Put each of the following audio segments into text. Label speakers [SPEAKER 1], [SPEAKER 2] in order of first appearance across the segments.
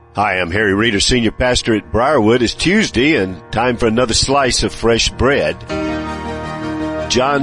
[SPEAKER 1] Hi, I'm Harry Reeder, Senior Pastor at Briarwood. It's Tuesday and time for another slice of fresh bread. John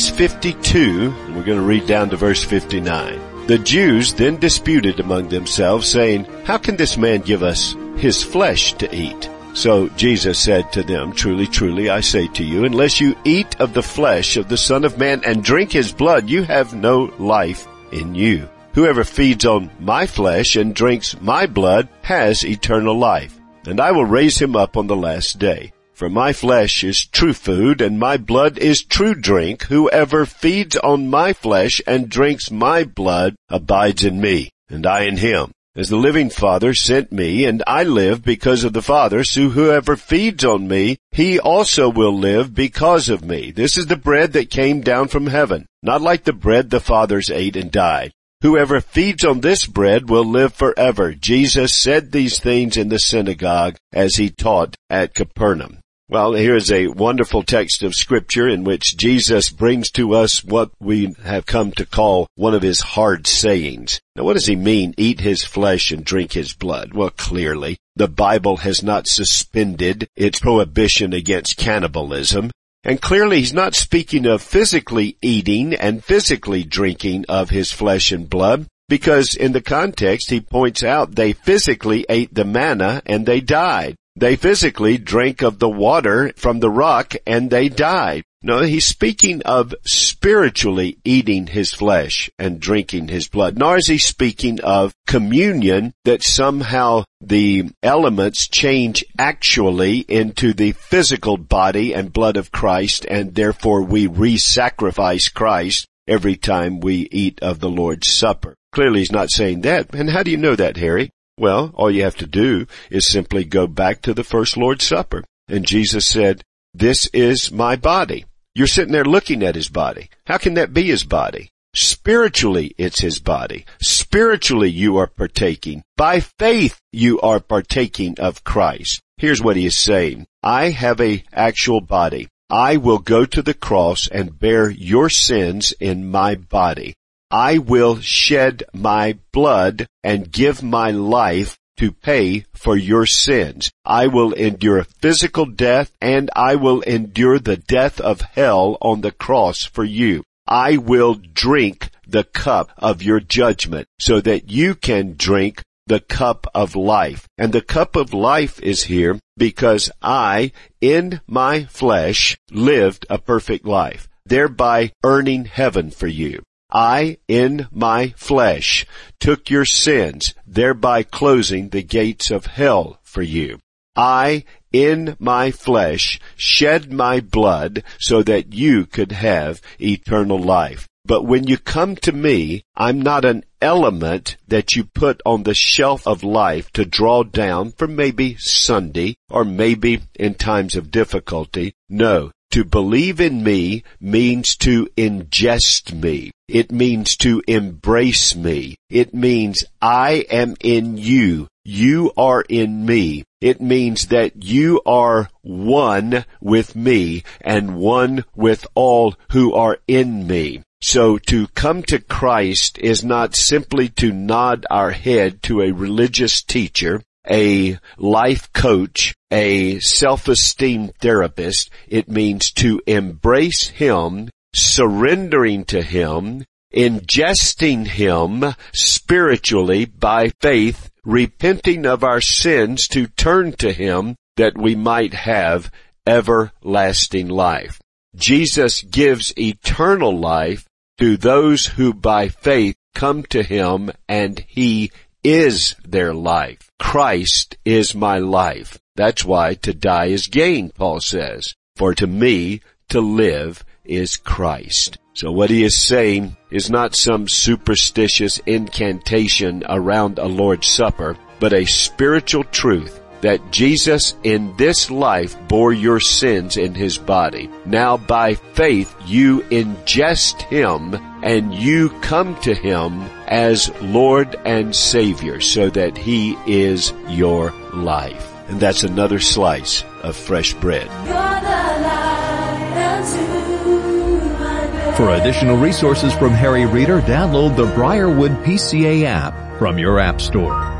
[SPEAKER 1] 6:52, and we're going to read down to verse 59. The Jews then disputed among themselves, saying, "How can this man give us his flesh to eat?" So Jesus said to them, "Truly, truly, I say to you, unless you eat of the flesh of the Son of Man and drink his blood, you have no life in you. Whoever feeds on my flesh and drinks my blood has eternal life, and I will raise him up on the last day. For my flesh is true food, and my blood is true drink. Whoever feeds on my flesh and drinks my blood abides in me, and I in him. As the living Father sent me, and I live because of the Father, so whoever feeds on me, he also will live because of me. This is the bread that came down from heaven, not like the bread the fathers ate and died. Whoever feeds on this bread will live forever." Jesus said these things in the synagogue as he taught at Capernaum. Well, here's a wonderful text of Scripture in which Jesus brings to us what we have come to call one of his hard sayings. Now, what does he mean, eat his flesh and drink his blood? Well, clearly, the Bible has not suspended its prohibition against cannibalism. And clearly he's not speaking of physically eating and physically drinking of his flesh and blood, because in the context he points out they physically ate the manna and they died. They physically drank of the water from the rock and they died. No, he's speaking of spiritually eating his flesh and drinking his blood. Nor is he speaking of communion, that somehow the elements change actually into the physical body and blood of Christ, and therefore we re-sacrifice Christ every time we eat of the Lord's Supper. Clearly he's not saying that. And how do you know that, Harry? Well, all you have to do is simply go back to the first Lord's Supper. And Jesus said, "This is my body." You're sitting there looking at his body. How can that be his body? Spiritually, it's his body. Spiritually, you are partaking. By faith, you are partaking of Christ. Here's what he is saying. I have an actual body. I will go to the cross and bear your sins in my body. I will shed my blood and give my life to pay for your sins. I will endure physical death, and I will endure the death of hell on the cross for you. I will drink the cup of your judgment so that you can drink the cup of life. And the cup of life is here because I, in my flesh, lived a perfect life, thereby earning heaven for you. I, in my flesh, took your sins, thereby closing the gates of hell for you. I, in my flesh, shed my blood so that you could have eternal life. But when you come to me, I'm not an element that you put on the shelf of life to draw down for maybe Sunday or maybe in times of difficulty. No. To believe in me means to ingest me. It means to embrace me. It means I am in you. You are in me. It means that you are one with me and one with all who are in me. So to come to Christ is not simply to nod our head to a religious teacher, a life coach, a self-esteem therapist. It means to embrace him, surrendering to him, ingesting him spiritually by faith, repenting of our sins to turn to him that we might have everlasting life. Jesus gives eternal life to those who by faith come to him, and he is their life. Christ is my life. That's why to die is gain, Paul says. For to me, to live is Christ. So what he is saying is not some superstitious incantation around a Lord's Supper, but a spiritual truth that Jesus in this life bore your sins in his body. Now by faith you ingest him and you come to him as Lord and Savior so that he is your life. And that's another slice of fresh bread.
[SPEAKER 2] For additional resources from Harry Reeder, download the Briarwood PCA app from your app store.